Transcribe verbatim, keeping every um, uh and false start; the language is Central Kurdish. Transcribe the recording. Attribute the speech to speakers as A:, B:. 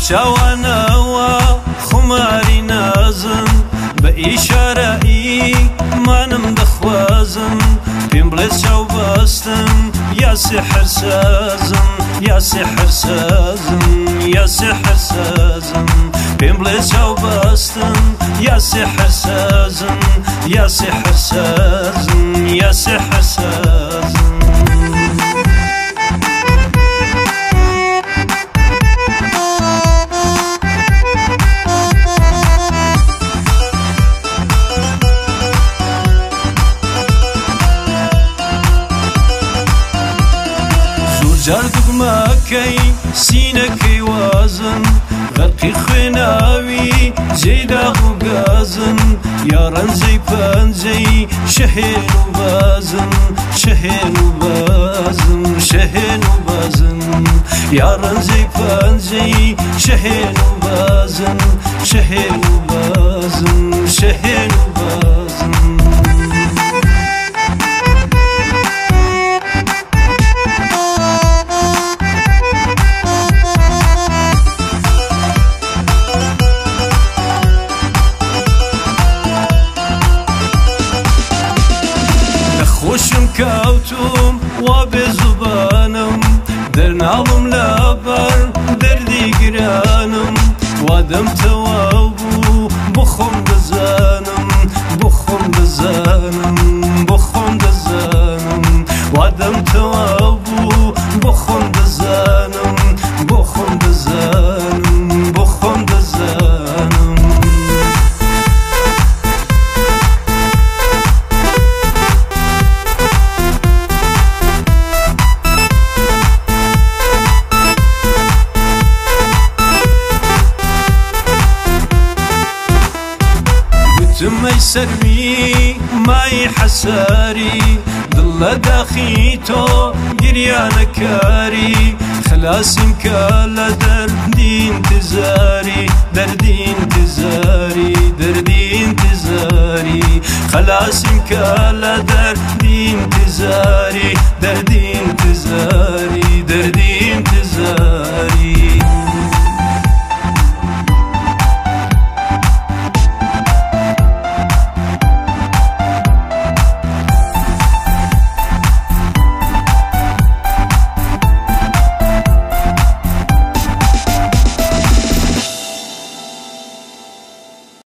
A: چاوانەوە خماری نازم بە ئیشارەئی مانم دەخوازم پێم بڵێ چاو بەستم یا سحر سازم یا سحر سازم یا سحر سازم پێم بڵێ چاو بەستم یا سحر سازم یا سحر سازم یا سحر سازم جار دوگمەکەی سینەکەی وازن غەرقی خوێناوی جێداغ و گازن یا ڕەنجەی پەنجەی شەهێن و بازن شەهێن و بازن شەهێن و بازن یا ڕەنجەی پەنجەی شەهێن و بازن شەهێن و بازن شەهێن و بازن خۆشم کەوتوم وا بێزوبانم دەرناڵم لەبەر دەردی گرانم وا دەم تەواو بوو بۆ خۆم دەزانم بۆ خۆم دەزانم بۆ خۆم دەزانم وا دەم تەواو بوو بۆ خۆم دەزانم بۆ خۆم دەزانم بۆ خۆم دەزانم تمەی سەرمی مای حەساری دڵ لە داخی تۆ گریانەکاری خلاسیم کە لە دەردی انتزاری دەردی انتزاری دەردی انتزاری خلاسیم کە لە دەردی انتزاری